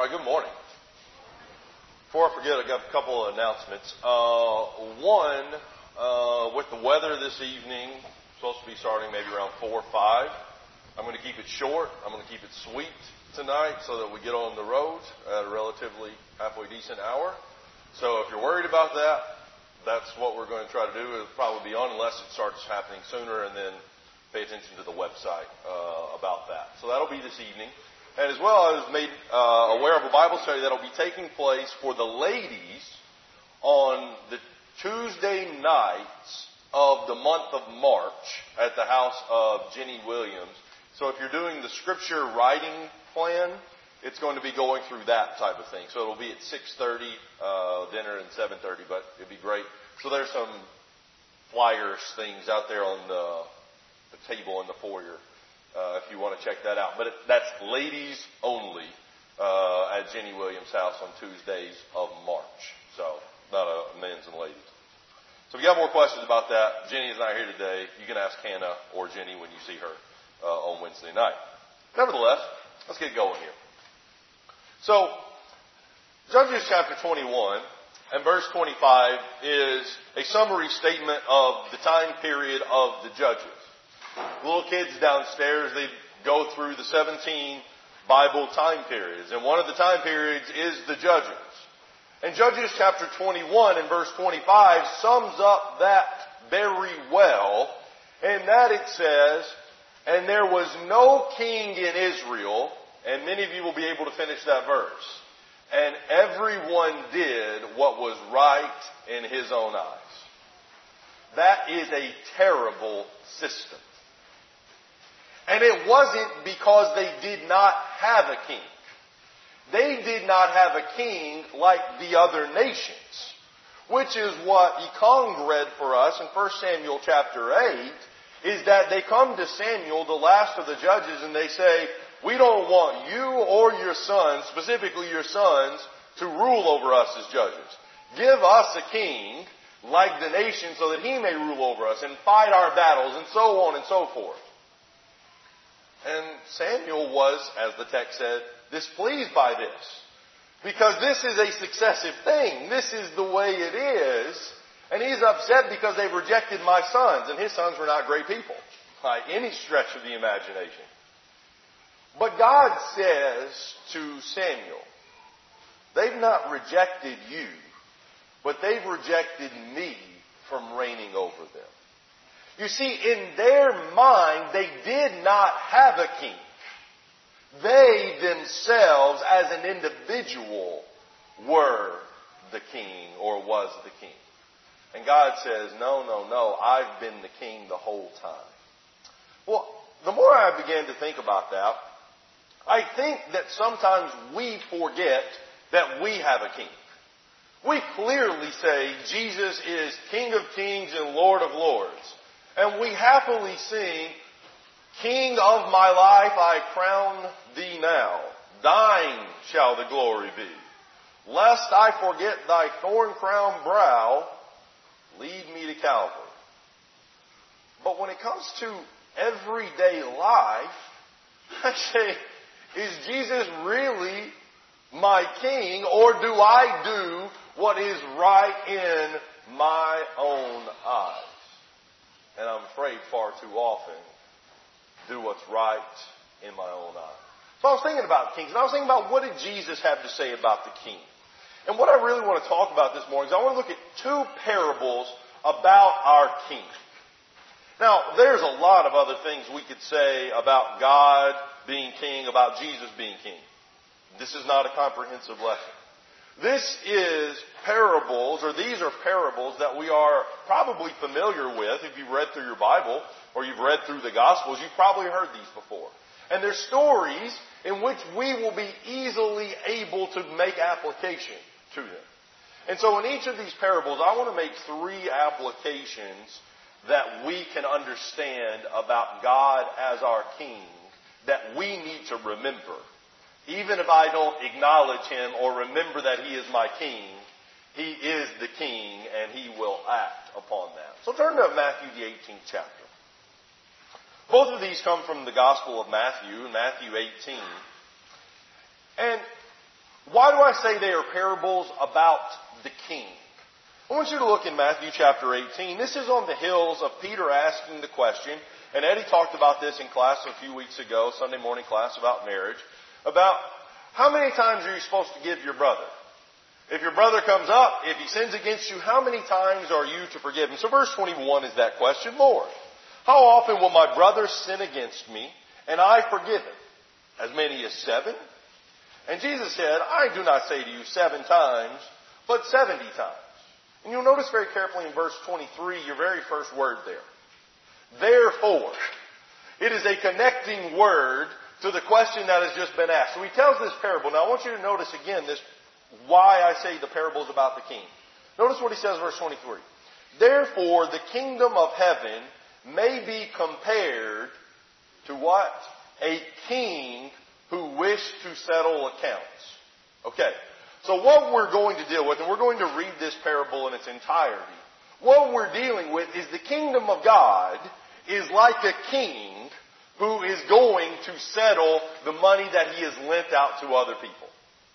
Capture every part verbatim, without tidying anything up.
All right, good morning. Before I forget, I got a couple of announcements. Uh, one, uh, with the weather this evening, supposed to be starting maybe around four or five. I'm going to keep it short. I'm going to keep it sweet tonight so that we get on the road at a relatively halfway decent hour. So if you're worried about that, that's what we're going to try to do. It'll probably be on unless it starts happening sooner, and then pay attention to the website uh, about that. So that'll be this evening. And as well, I was made uh, aware of a Bible study that will be taking place for the ladies on the Tuesday nights of the month of March at the house of Jenny Williams. So if you're doing the scripture writing plan, it's going to be going through that type of thing. So it'll be at six thirty, uh, dinner and seven thirty, but it'll be great. So there's some flyers, things out there on the, the table in the foyer. Uh, if you want to check that out. But it, that's ladies only uh, at Jenny Williams' house on Tuesdays of March. So not a men's and ladies. So if you have more questions about that, Jenny is not here today. You can ask Hannah or Jenny when you see her uh, on Wednesday night. Nevertheless, let's get going here. So Judges chapter twenty-one and verse twenty-five is a summary statement of the time period of the judges. Little kids downstairs, they go through the seventeen Bible time periods. And one of the time periods is the Judges. And Judges chapter twenty-one and verse twenty-five sums up that very well. And that it says, and there was no king in Israel, and many of you will be able to finish that verse. And everyone did what was right in his own eyes. That is a terrible system. And it wasn't because they did not have a king. They did not have a king like the other nations, which is what Ekong read for us in First Samuel chapter eight, is that they come to Samuel, the last of the judges, and they say, we don't want you or your sons, specifically your sons, to rule over us as judges. Give us a king like the nation so that he may rule over us and fight our battles and so on and so forth. And Samuel was, as the text said, displeased by this. Because this is a successive thing. This is the way it is. And he's upset because they've rejected my sons. And his sons were not great people, by any stretch of the imagination. But God says to Samuel, they've not rejected you, but they've rejected me from reigning over them. You see, in their mind, they did not have a king. They themselves, as an individual, were the king or was the king. And God says, no, no, no, I've been the king the whole time. Well, the more I began to think about that, I think that sometimes we forget that we have a king. We clearly say Jesus is King of Kings and Lord of Lords. And we happily sing, King of my life, I crown thee now. Thine shall the glory be. Lest I forget thy thorn-crowned brow, lead me to Calvary. But when it comes to everyday life, I say, is Jesus really my king, or do I do what is right in my own eyes? And I'm afraid far too often do what's right in my own eyes. So I was thinking about kings, and I was thinking about what did Jesus have to say about the king. And what I really want to talk about this morning is I want to look at two parables about our king. Now, there's a lot of other things we could say about God being king, about Jesus being king. This is not a comprehensive lesson. This is parables, or these are parables that we are probably familiar with. If you've read through your Bible or you've read through the Gospels, you've probably heard these before. And they're stories in which we will be easily able to make application to them. And so in each of these parables, I want to make three applications that we can understand about God as our King that we need to remember. Even if I don't acknowledge Him or remember that He is my King, He is the King and He will act upon that. So turn to Matthew the eighteenth chapter. Both of these come from the Gospel of Matthew, Matthew eighteen. And Why do I say they are parables about the king? I want you to look in Matthew chapter eighteen. This is on the heels of Peter asking the question, and Eddie talked about this in class a few weeks ago, Sunday morning class about marriage, about how many times are you supposed to give your brother? If your brother comes up, if he sins against you, how many times are you to forgive him? So verse twenty-one is that question, Lord, how often will my brother sin against me, and I forgive him? As many as seven? And Jesus said, I do not say to you seven times, but seventy times. And you'll notice very carefully in verse twenty-three, your very first word there. Therefore. It is a connecting word to the question that has just been asked. So he tells this parable. Now I want you to notice again this, why I say the parable is about the king. Notice what he says in verse twenty-three. Therefore the kingdom of heaven may be compared to what? A king who wished to settle accounts. Okay. So what we're going to deal with, and we're going to read this parable in its entirety, what we're dealing with is the kingdom of God is like a king who is going to settle the money that he has lent out to other people.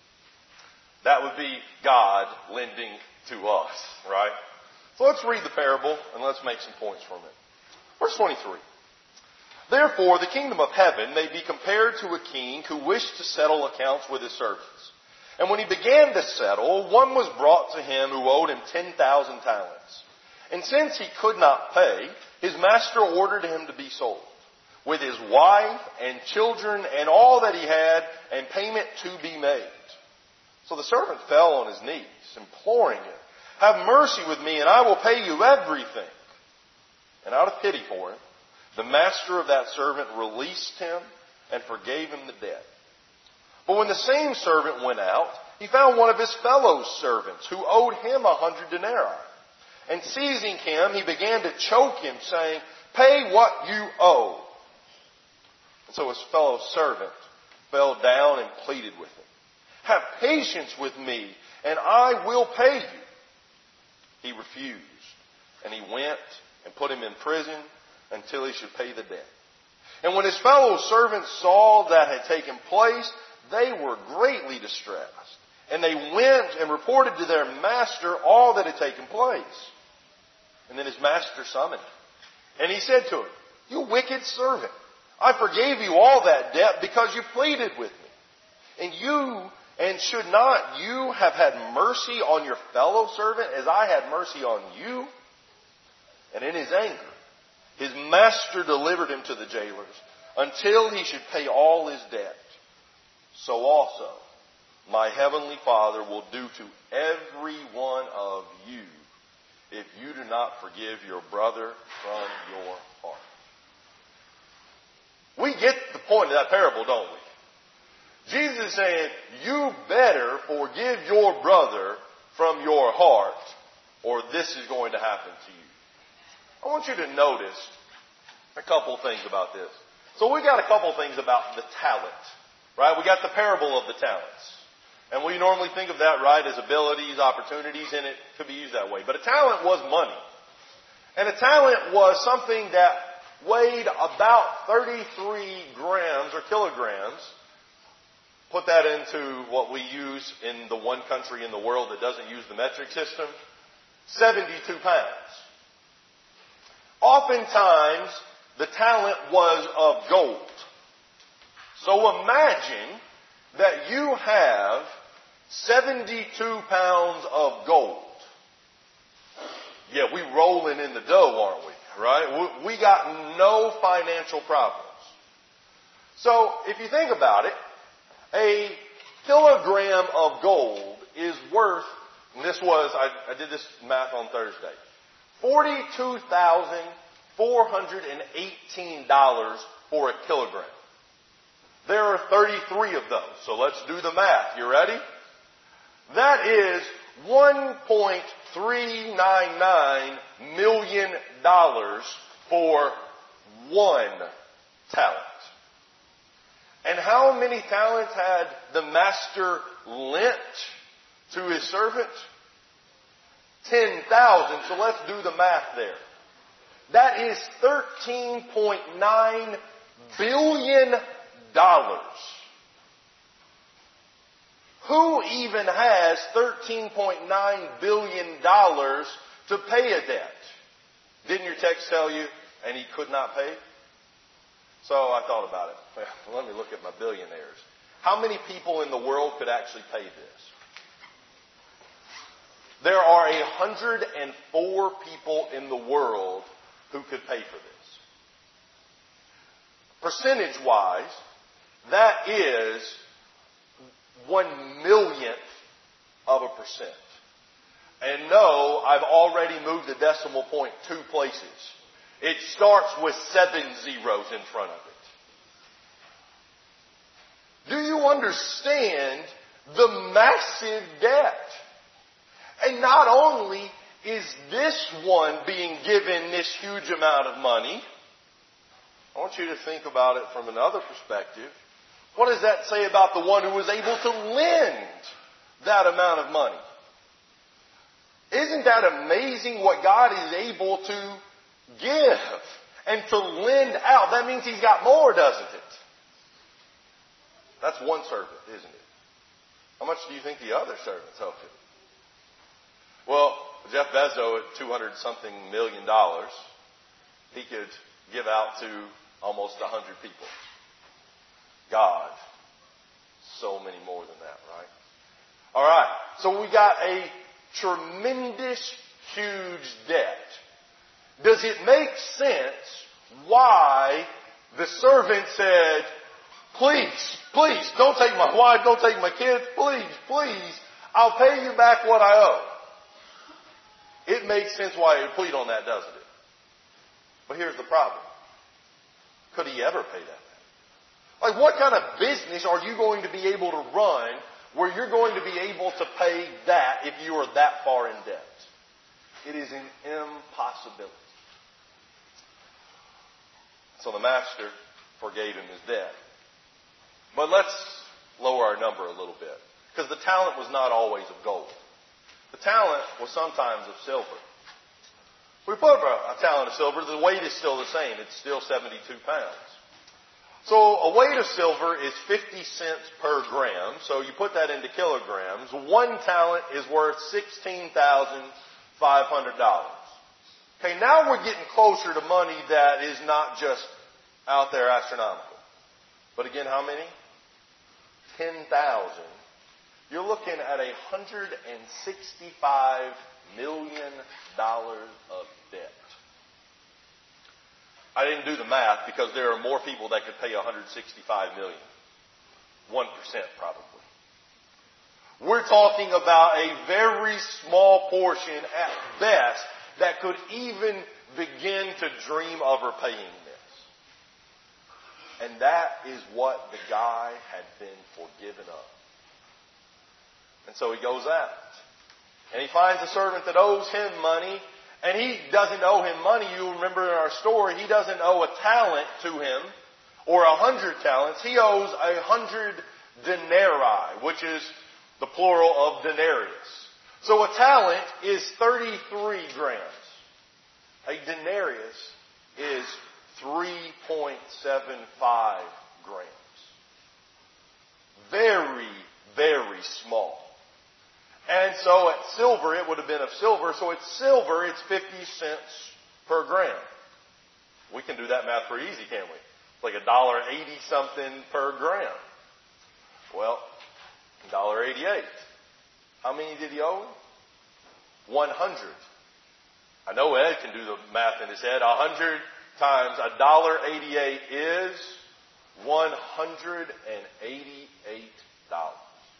That would be God lending to us, right? So let's read the parable and let's make some points from it. Verse twenty-three. Therefore, the kingdom of heaven may be compared to a king who wished to settle accounts with his servants. And when he began to settle, one was brought to him who owed him ten thousand talents. And since he could not pay, his master ordered him to be sold, with his wife and children and all that he had, and payment to be made. So the servant fell on his knees, imploring him, have mercy with me, and I will pay you everything. And out of pity for him, the master of that servant released him and forgave him the debt. But when the same servant went out, he found one of his fellow servants who owed him a hundred denarii. And seizing him, he began to choke him, saying, pay what you owe. And so his fellow servant fell down and pleaded with him, have patience with me, and I will pay you. He refused, and he went and put him in prison until he should pay the debt. And when his fellow servants saw that had taken place, they were greatly distressed. And they went and reported to their master all that had taken place. And then his master summoned him. And he said to him, you wicked servant, I forgave you all that debt because you pleaded with me. And you, and should not you have had mercy on your fellow servant as I had mercy on you? And in his anger, his master delivered him to the jailers until he should pay all his debt. So also my heavenly Father will do to every one of you if you do not forgive your brother from your heart. We get the point of that parable, don't we? Jesus is saying, you better forgive your brother from your heart, or this is going to happen to you. I want you to notice a couple things about this. So we got a couple things about the talent, right? We got the parable of the talents. And we normally think of that, right, as abilities, opportunities, and it could be used that way. But a talent was money. And a talent was something that weighed about thirty-three grams or kilograms. Put that into what we use in the one country in the world that doesn't use the metric system. seventy-two pounds. Oftentimes, the talent was of gold. So imagine that you have seventy-two pounds of gold. Yeah, we rolling in the dough, aren't we? Right? We got no financial problems. So, if you think about it, a kilogram of gold is worth, and this was, I, I did this math on Thursday, forty-two thousand four hundred eighteen dollars for a kilogram. There are thirty-three of those, so let's do the math. You ready? That is one point three nine nine million dollars for one talent. And how many talents had the master lent to his servant? ten thousand. So let's do the math there. That is thirteen point nine billion dollars. Who even has thirteen point nine billion dollars to pay a debt? Didn't your text tell you, and he could not pay? So I thought about it. Well, let me look at my billionaires. How many people in the world could actually pay this? There are one hundred four people in the world who could pay for this. Percentage-wise, that is one millionth of a percent. And no, I've already moved the decimal point two places. It starts with seven zeros in front of it. Do you understand the massive debt? And not only is this one being given this huge amount of money, I want you to think about it from another perspective. What does that say about the one who was able to lend that amount of money? Isn't that amazing what God is able to give and to lend out? That means He's got more, doesn't it? That's one servant, isn't it? How much do you think the other servants owe him? Well, Jeff Bezos at two hundred something million dollars, he could give out to almost a hundred people. God, so many more than that, right? All right, so we got a tremendous, huge debt. Does it make sense why the servant said, please, please, don't take my wife, don't take my kids, please, please, I'll pay you back what I owe? It makes sense why he would plead on that, doesn't it? But here's the problem. Could he ever pay that back? Like, what kind of business are you going to be able to run where you're going to be able to pay that if you are that far in debt? It is an impossibility. So the master forgave him his debt. But let's lower our number a little bit, because the talent was not always of gold. The talent was sometimes of silver. We put a talent of silver, the weight is still the same. It's still seventy-two pounds. So a weight of silver is fifty cents per gram. So you put that into kilograms. One talent is worth sixteen thousand five hundred dollars. Okay, now we're getting closer to money that is not just out there astronomical. But again, how many? ten thousand. You're looking at one hundred sixty-five million dollars of debt. I didn't do the math because there are more people that could pay one hundred sixty-five million dollars. one percent probably. We're talking about a very small portion at best that could even begin to dream of repaying this. And that is what the guy had been forgiven of. And so he goes out. And he finds a servant that owes him money. And he doesn't owe him money. You remember in our story, he doesn't owe a talent to him or a hundred talents. He owes a hundred denarii, which is the plural of denarius. So a talent is thirty-three grams. A denarius is three point seven five grams. Very, very small. And so at silver, it would have been of silver. So it's silver, it's fifty cents per gram. We can do that math pretty easy, can't we? It's like a dollar eighty something per gram. Well, a dollar eighty-eight. How many did he owe? One hundred. I know Ed can do the math in his head. A hundred times a dollar eighty-eight is one hundred and eighty-eight dollars.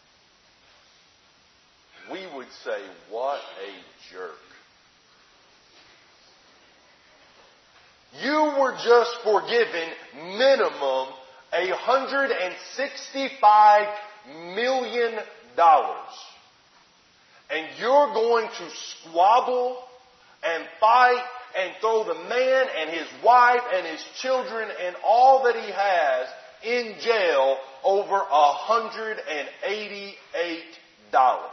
We would say, what a jerk. You were just forgiven minimum one hundred sixty-five million dollars. And you're going to squabble and fight and throw the man and his wife and his children and all that he has in jail over one hundred eighty-eight dollars.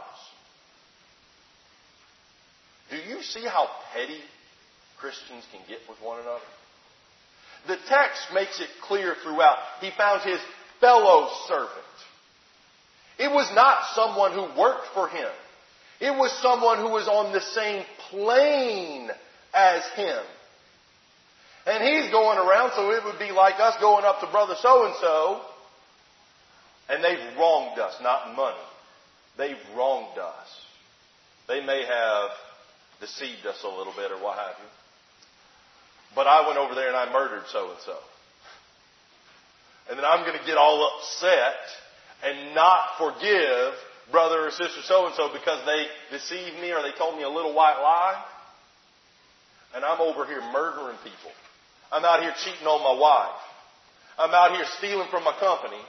Do you see how petty Christians can get with one another? The text makes it clear throughout. He found his fellow servant. It was not someone who worked for him. It was someone who was on the same plane as him. And he's going around, so it would be like us going up to brother so-and-so, and they've wronged us, not money. They've wronged us. They may have deceived us a little bit or what have you. But I went over there and I murdered so-and-so. And then I'm going to get all upset and not forgive brother or sister so-and-so because they deceived me or they told me a little white lie. And I'm over here murdering people. I'm out here cheating on my wife. I'm out here stealing from my company.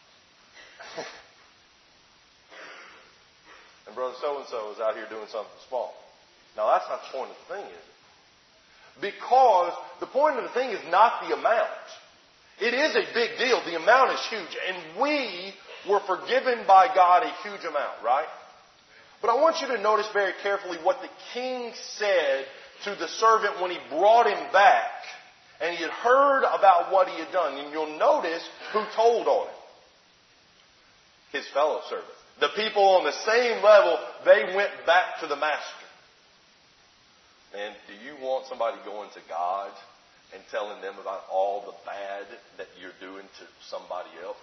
And brother so-and-so is out here doing something small. Now that's not the point of the thing, is it? Because the point of the thing is not the amount. It is a big deal. The amount is huge. And we were forgiven by God a huge amount, right? But I want you to notice very carefully what the king said to the servant when he brought him back. And he had heard about what he had done. And you'll notice who told on him. His fellow servants. The people on the same level, they went back to the master. And do you want somebody going to God and telling them about all the bad that you're doing to somebody else?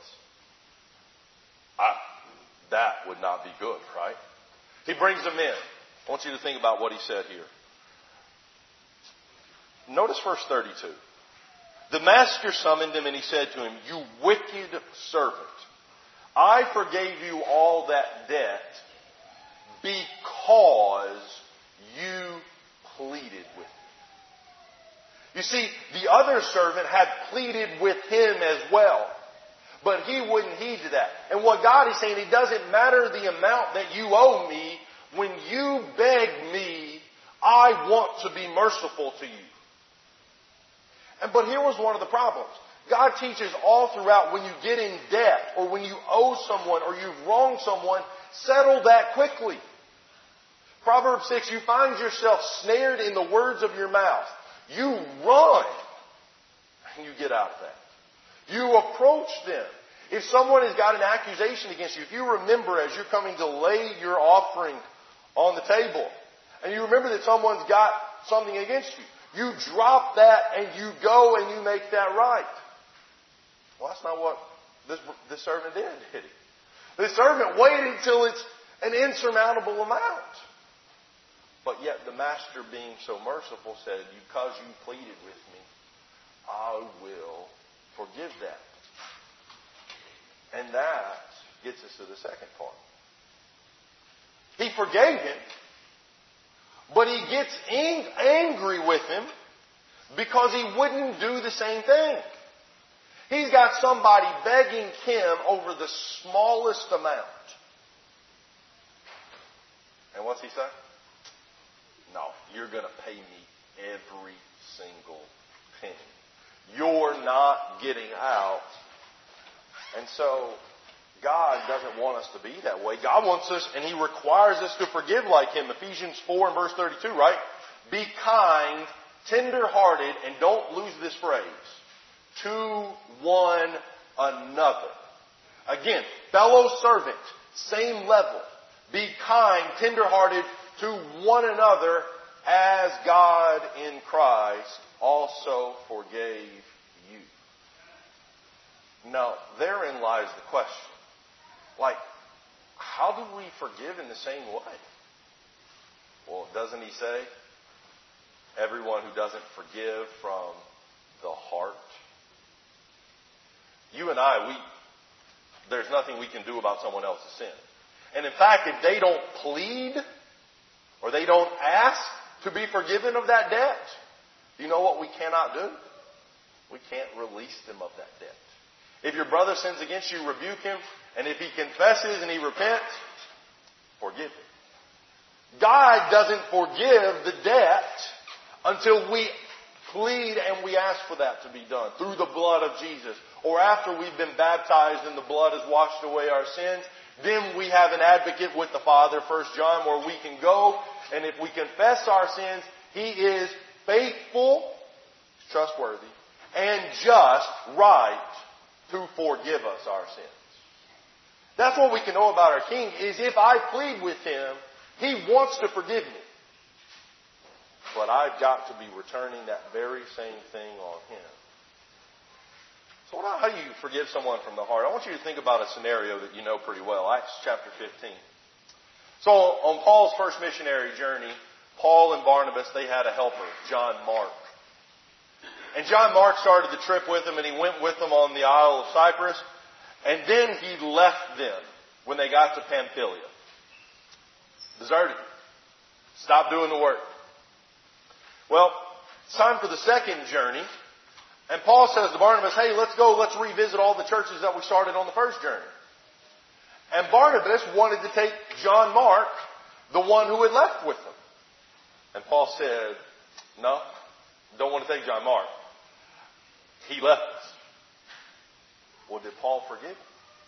I, that would not be good, right? He brings them in. I want you to think about what he said here. Notice verse thirty-two. The master summoned him and he said to him, "You wicked servant, I forgave you all that debt because you pleaded with me." You see, the other servant had pleaded with him as well. But he wouldn't heed to that. And what God is saying, it doesn't matter the amount that you owe me. When you beg me, I want to be merciful to you. And but here was one of the problems. God teaches all throughout, when you get in debt or when you owe someone or you've wronged someone, settle that quickly. Proverbs six, you find yourself snared in the words of your mouth. You run and you get out of that. You approach them. If someone has got an accusation against you, if you remember as you're coming to lay your offering on the table, and you remember that someone's got something against you, you drop that and you go and you make that right. Well, that's not what this, this servant did, did he? This servant waited till it's an insurmountable amount. But yet the master, being so merciful, said, because you pleaded with me, I will forgive that. And that gets us to the second part. He forgave him, but he gets ang- angry with him because he wouldn't do the same thing. He's got somebody begging him over the smallest amount. And what's he say? No, you're going to pay me every single penny. You're not getting out. And so God doesn't want us to be that way. God wants us, and He requires us to forgive like Him. Ephesians four and verse thirty-two, right? Be kind, tender-hearted, and don't lose this phrase, to one another. Again, fellow servant, same level. Be kind, tender-hearted to one another as God in Christ also forgave you. Now, therein lies the question. Like, how do we forgive in the same way? Well, doesn't he say, everyone who doesn't forgive from the heart? You and I, we, there's nothing we can do about someone else's sin. And in fact, if they don't plead or they don't ask to be forgiven of that debt, you know what we cannot do? We can't release them of that debt. If your brother sins against you, rebuke him. And if he confesses and he repents, forgive him. God doesn't forgive the debt until we plead and we ask for that to be done through the blood of Jesus. Or after we've been baptized and the blood has washed away our sins, then we have an advocate with the Father, First John, where we can go. And if we confess our sins, He is faithful, trustworthy, and just, right, to forgive us our sins. That's what we can know about our King, is if I plead with Him, He wants to forgive me. But I've got to be returning that very same thing on Him. So how do you forgive someone from the heart? I want you to think about a scenario that you know pretty well. Acts chapter fifteen. So on Paul's first missionary journey, Paul and Barnabas, they had a helper, John Mark. And John Mark started the trip with them, and he went with them on the Isle of Cyprus. And then he left them when they got to Pamphylia. Deserted them. Stopped doing the work. Well, it's time for the second journey. And Paul says to Barnabas, hey, let's go, let's revisit all the churches that we started on the first journey. And Barnabas wanted to take John Mark, the one who had left with them. And Paul said, no, don't want to take John Mark. He left us. Well, did Paul forgive him?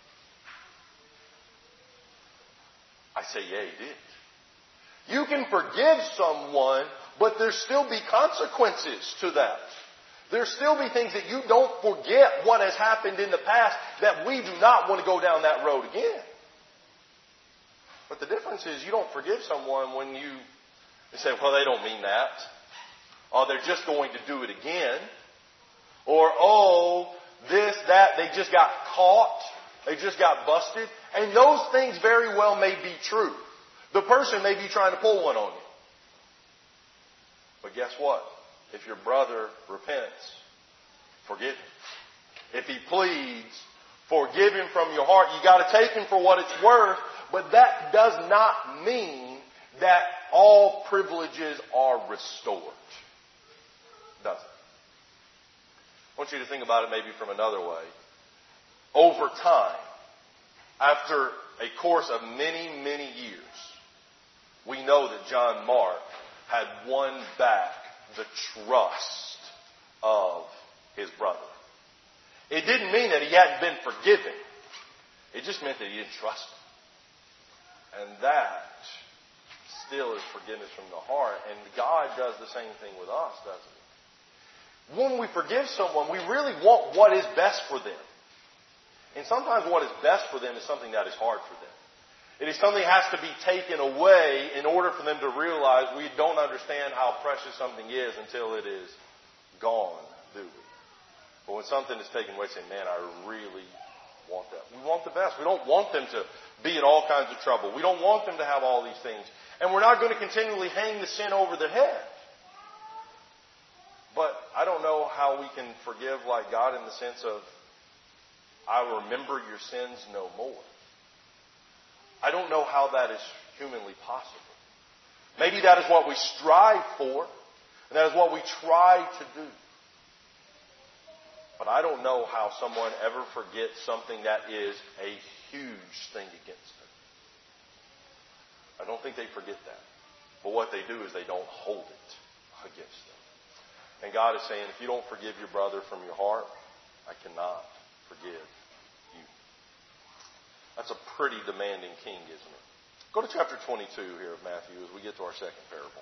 I say, yeah, he did. You can forgive someone, but there still be consequences to that. There still be things that you don't forget what has happened in the past, that we do not want to go down that road again. But the difference is you don't forgive someone when you say, well, they don't mean that. Or they're just going to do it again. Or, oh, this, that, they just got caught. They just got busted. And those things very well may be true. The person may be trying to pull one on you. But guess what? If your brother repents, forgive him. If he pleads, forgive him from your heart. You got to take him for what it's worth, but that does not mean that all privileges are restored. It doesn't. I want you to think about it maybe from another way. Over time, after a course of many, many years, we know that John Mark had won back the trust of his brother. It didn't mean that he hadn't been forgiven. It just meant that he didn't trust him. And that still is forgiveness from the heart. And God does the same thing with us, doesn't he? When we forgive someone, we really want what is best for them. And sometimes what is best for them is something that is hard for them. It is something that has to be taken away in order for them to realize we don't understand how precious something is until it is gone, do we? But when something is taken away, say, man, I really want that. We want the best. We don't want them to be in all kinds of trouble. We don't want them to have all these things. And we're not going to continually hang the sin over their head. But I don't know how we can forgive like God in the sense of, I remember your sins no more. I don't know how that is humanly possible. Maybe that is what we strive for, and that is what we try to do. But I don't know how someone ever forgets something that is a huge thing against them. I don't think they forget that. But what they do is they don't hold it against them. And God is saying, if you don't forgive your brother from your heart, I cannot forgive you. That's a pretty demanding king, isn't it? Go to chapter twenty-two here of Matthew as we get to our second parable.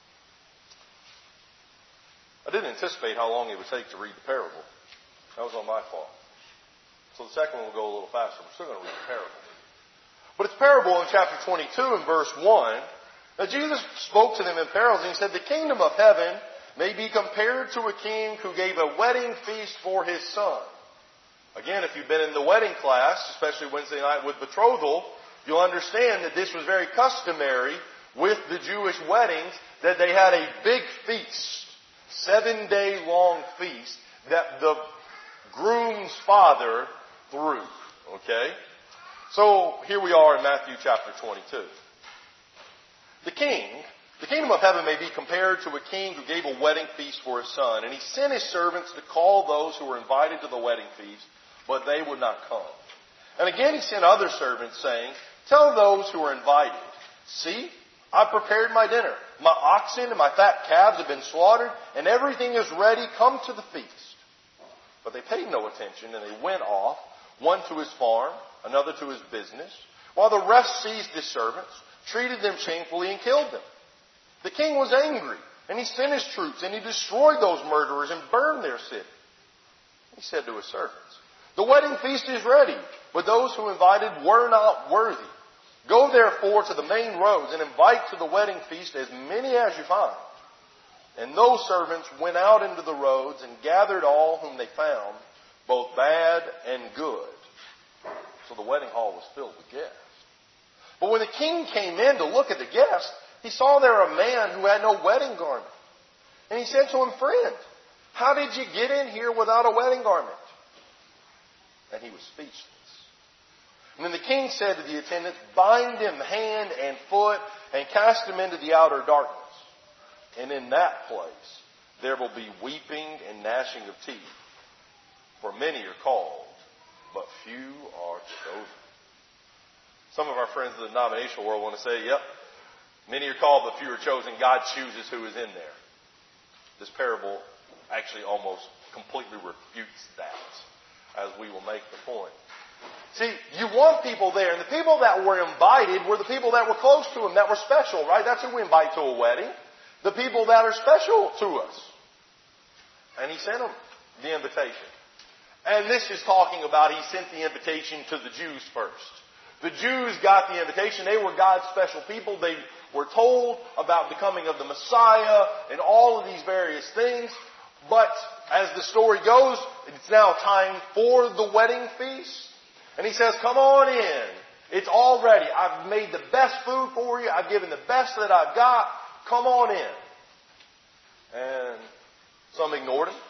I didn't anticipate how long it would take to read the parable. That was on my fault. So the second one will go a little faster. We're still going to read the parable. But it's parable in chapter twenty-two and verse one. Now Jesus spoke to them in parables and he said, the kingdom of heaven may be compared to a king who gave a wedding feast for his son. Again, if you've been in the wedding class, especially Wednesday night with betrothal, you'll understand that this was very customary with the Jewish weddings, that they had a big feast, seven-day-long feast, that the groom's father threw. Okay? So, here we are in Matthew chapter twenty-two. The king, the kingdom of heaven may be compared to a king who gave a wedding feast for his son, and he sent his servants to call those who were invited to the wedding feast, but they would not come. And again he sent other servants, saying, tell those who are invited, see, I prepared my dinner. My oxen and my fat calves have been slaughtered, and everything is ready. Come to the feast. But they paid no attention, and they went off, one to his farm, another to his business, while the rest seized his servants, treated them shamefully, and killed them. The king was angry, and he sent his troops, and he destroyed those murderers and burned their city. He said to his servants, The wedding feast is ready, but those who invited were not worthy. Go therefore to the main roads and invite to the wedding feast as many as you find. And those servants went out into the roads and gathered all whom they found, both bad and good. So the wedding hall was filled with guests. But when the king came in to look at the guests, he saw there a man who had no wedding garment. And he said to him, "Friend, how did you get in here without a wedding garment?" And he was speechless. And then the king said to the attendants, "Bind him hand and foot and cast him into the outer darkness. And in that place there will be weeping and gnashing of teeth. For many are called, but few are chosen." Some of our friends in the denominational world want to say, yep, many are called, but few are chosen. God chooses who is in there. This parable actually almost completely refutes that, as we will make the point. See, you want people there, and the people that were invited were the people that were close to him, that were special, right? That's who we invite to a wedding. The people that are special to us. And he sent them the invitation. And this is talking about he sent the invitation to the Jews first. The Jews got the invitation. They were God's special people. They were told about the coming of the Messiah and all of these various things. But as the story goes, it's now time for the wedding feast. And he says, "Come on in. It's all ready. I've made the best food for you. I've given the best that I've got. Come on in." And some ignored him.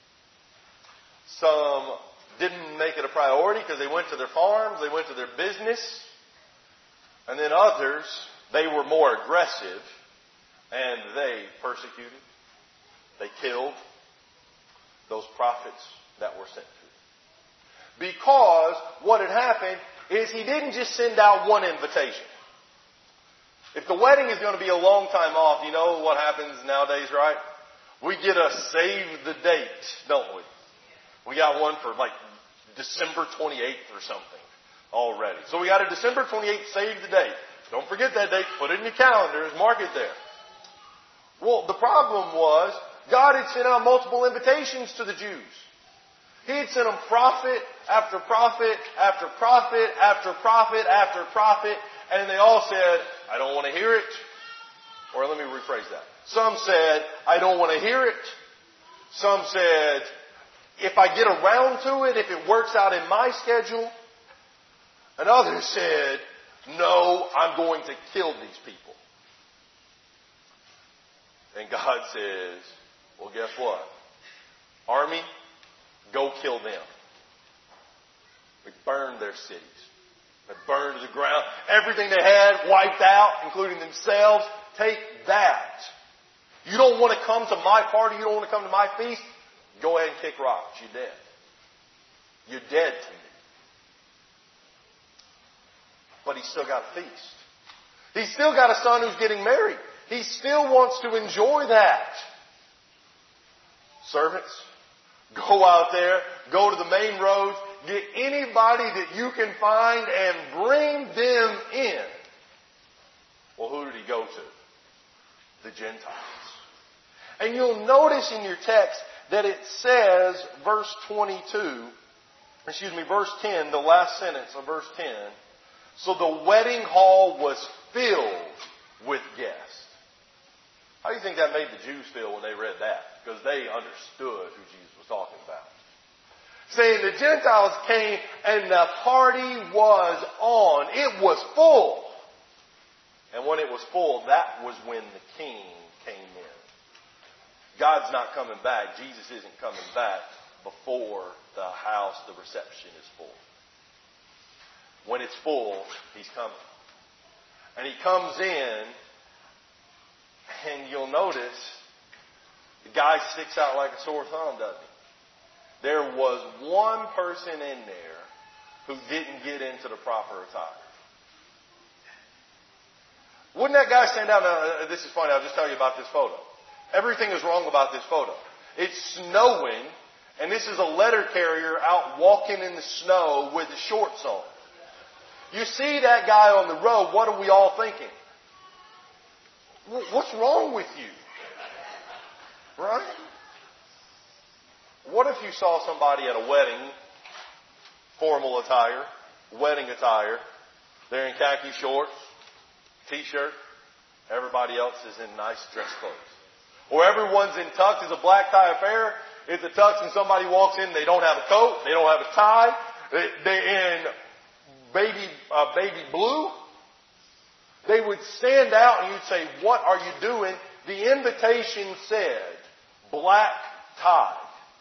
Some didn't make it a priority because they went to their farms, they went to their business. And then others, they were more aggressive and they persecuted, they killed those prophets that were sent to them. Because what had happened is he didn't just send out one invitation. If the wedding is going to be a long time off, you know what happens nowadays, right? We get a save the date, don't we? We got one for like December twenty-eighth or something already. So we got a December twenty-eighth, save the date. Don't forget that date. Put it in your calendars. Mark it there. Well, the problem was God had sent out multiple invitations to the Jews. He had sent them prophet after prophet after prophet after prophet after prophet. And they all said, "I don't want to hear it." Or let me rephrase that. Some said, "I don't want to hear it." Some said, "If I get around to it, if it works out in my schedule." And others said, "No, I'm going to kill these people." And God says, "Well, guess what? Army, go kill them." We burned their cities. They burned to the ground. Everything they had wiped out, including themselves. Take that. You don't want to come to my party. You don't want to come to my feast. Go ahead and kick rocks. You're dead. You're dead to me. But he's still got a feast. He's still got a son who's getting married. He still wants to enjoy that. Servants, go out there. Go to the main roads. Get anybody that you can find and bring them in. Well, who did he go to? The Gentiles. And you'll notice in your text that it says, verse twenty-two, excuse me, verse ten, the last sentence of verse ten, so the wedding hall was filled with guests. How do you think that made the Jews feel when they read that? Because they understood who Jesus was talking about. Saying the Gentiles came and the party was on. It was full. And when it was full, that was when the king came in. God's not coming back. Jesus isn't coming back before the house, the reception is full. When it's full, he's coming. And he comes in, and you'll notice the guy sticks out like a sore thumb, doesn't he? There was one person in there who didn't get into the proper attire. Wouldn't that guy stand out? Now, this is funny. I'll just tell you about this photo. Everything is wrong about this photo. It's snowing, and this is a letter carrier out walking in the snow with his shorts on. You see that guy on the road, what are we all thinking? What's wrong with you? Right? What if you saw somebody at a wedding formal attire, wedding attire. They're in khaki shorts, t-shirt. Everybody else is in nice dress clothes. Or everyone's in tux. It's a black tie affair. It's a tux and somebody walks in. They don't have a coat. They don't have a tie. They, they're in baby, uh, baby blue. They would stand out and you'd say, what are you doing? The invitation said, black tie.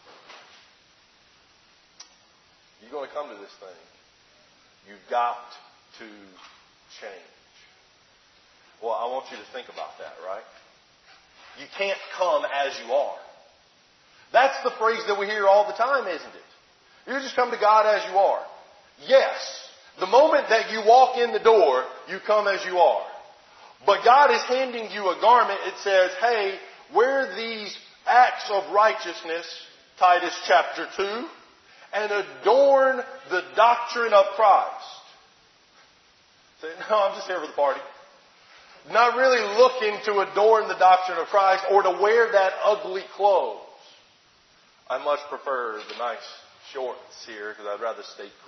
You're going to come to this thing. You've got to change. Well, I want you to think about that, right? You can't come as you are. That's the phrase that we hear all the time, isn't it? You just come to God as you are. Yes, the moment that you walk in the door, you come as you are. But God is handing you a garment. It says, hey, wear these acts of righteousness, Titus chapter two, and adorn the doctrine of Christ. Say, no, I'm just here for the party. Not really looking to adorn the doctrine of Christ or to wear that ugly clothes. I much prefer the nice shorts here because I'd rather stay cool.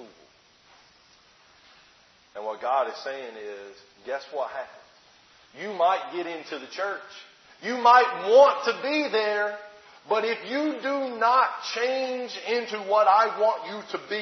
And what God is saying is, guess what happens? You might get into the church. You might want to be there. But if you do not change into what I want you to be,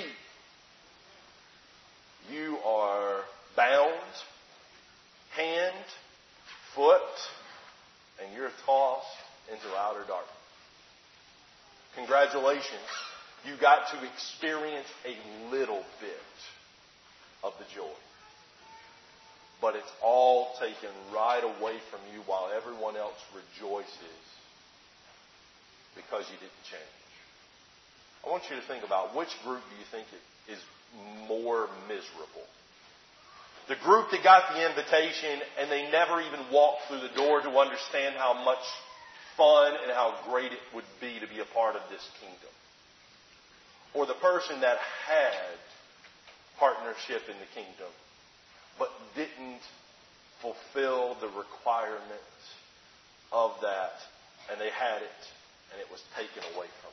you are bound, hand, foot, and you're tossed into outer darkness. Congratulations. You got to experience a little bit of the joy. But it's all taken right away from you while everyone else rejoices because you didn't change. I want you to think about which group do you think is more miserable? The group that got the invitation and they never even walked through the door to understand how much fun and how great it would be to be a part of this kingdom. Or the person that had partnership in the kingdom but didn't fulfill the requirements of that, and they had it, and it was taken away from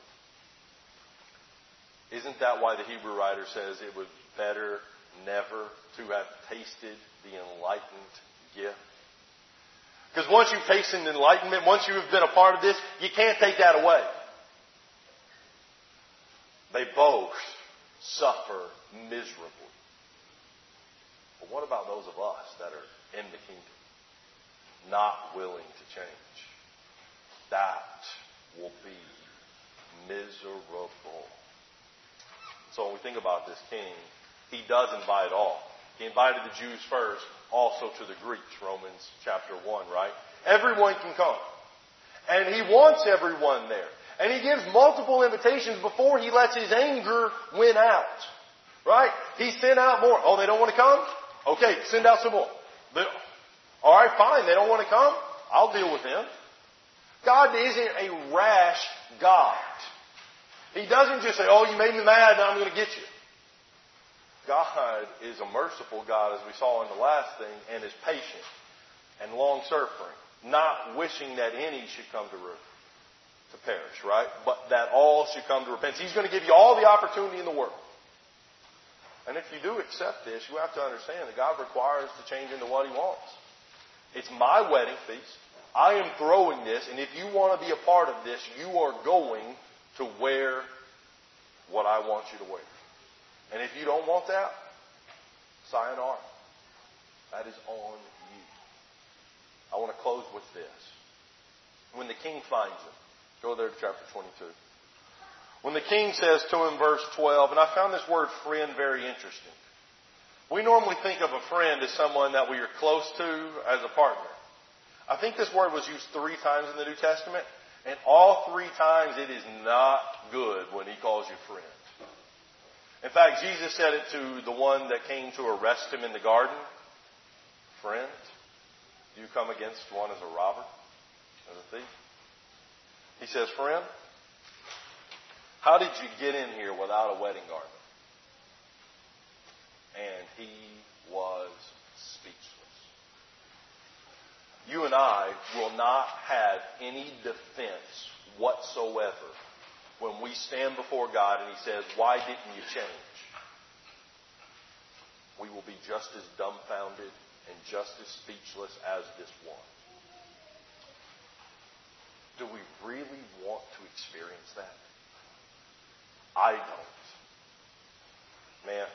them. Isn't that why the Hebrew writer says it was better never to have tasted the enlightened gift? Because once you've tasted enlightenment, once you have been a part of this, you can't take that away. They both suffer miserably. But what about those of us that are in the kingdom, not willing to change? That will be miserable. So when we think about this king, he does invite all. He invited the Jews first, also to the Greeks, Romans chapter one, right? Everyone can come. And he wants everyone there. And he gives multiple invitations before he lets his anger win out. Right? He sent out more. Oh, they don't want to come? Okay, send out some more. They, all right, fine. They don't want to come? I'll deal with them. God isn't a rash God. He doesn't just say, oh, you made me mad, now I'm going to get you. God is a merciful God, as we saw in the last thing, and is patient and long-suffering, not wishing that any should come to, re- to perish, right? But that all should come to repentance. He's going to give you all the opportunity in the world. And if you do accept this, you have to understand that God requires to change into what He wants. It's my wedding feast. I am throwing this, and if you want to be a part of this, you are going to wear what I want you to wear. And if you don't want that, sayonara. That is on you. I want to close with this. When the king finds him, go there to chapter twenty-two. When the king says to him, verse twelve, and I found this word friend very interesting. We normally think of a friend as someone that we are close to as a partner. I think this word was used three times in the New Testament, and all three times it is not good when he calls you friend. In fact, Jesus said it to the one that came to arrest him in the garden. Friend, do you come against one as a robber, as a thief? He says, friend, how did you get in here without a wedding garment? And he was speechless. You and I will not have any defense whatsoever when we stand before God and He says, why didn't you change? will be just as dumbfounded and just as speechless as this one. Do we really want to experience that? I don't. Man,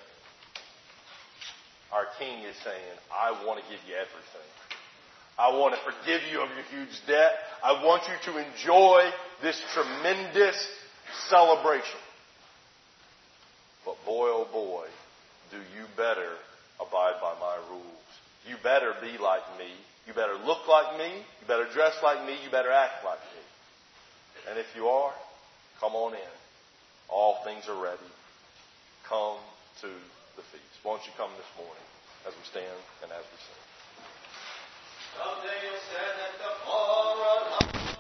our King is saying, I want to give you everything. I want to forgive you of your huge debt. I want you to enjoy this tremendous celebration. But boy, oh boy, do you better abide by my rules. You better be like me. You better look like me. You better dress like me. You better act like me. And if you are, come on in. All things are ready. Come to the feast. Won't you come this morning as we stand and as we sing? Someday you'll stand at the